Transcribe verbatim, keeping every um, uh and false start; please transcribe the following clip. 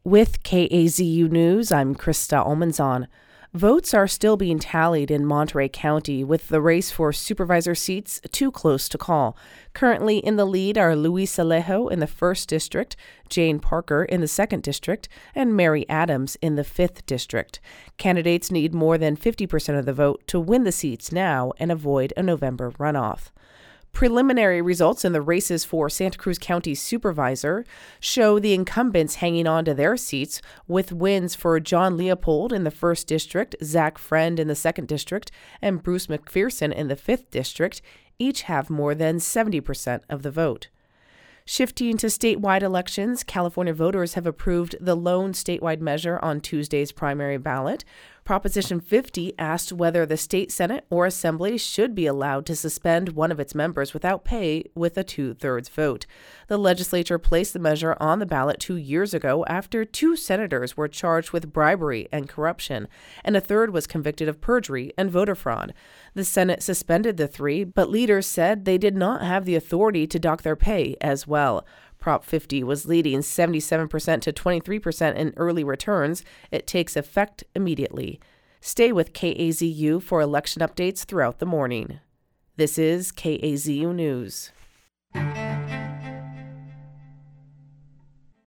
With K A Z U News, I'm Krista Almanzon. Votes are still being tallied in Monterey County, with the race for supervisor seats too close to call. Currently in the lead are Luis Alejo in the first District, Jane Parker in the second District, and Mary Adams in the fifth District. Candidates need more than fifty percent of the vote to win the seats now and avoid a November runoff. Preliminary results in the races for Santa Cruz County Supervisor show the incumbents hanging on to their seats, with wins for John Leopold in the first District, Zach Friend in the second District, and Bruce McPherson in the fifth District. Each have more than seventy percent of the vote. Shifting to statewide elections, California voters have approved the lone statewide measure on Tuesday's primary ballot. Proposition fifty asked whether the state Senate or Assembly should be allowed to suspend one of its members without pay with a two-thirds vote. The legislature placed the measure on the ballot two years ago after two senators were charged with bribery and corruption, and a third was convicted of perjury and voter fraud. The Senate suspended the three, but leaders said they did not have the authority to dock their pay as well. Prop fifty was leading seventy-seven percent to twenty-three percent in early returns. It takes effect immediately. Stay with K A Z U for election updates throughout the morning. This is K A Z U News.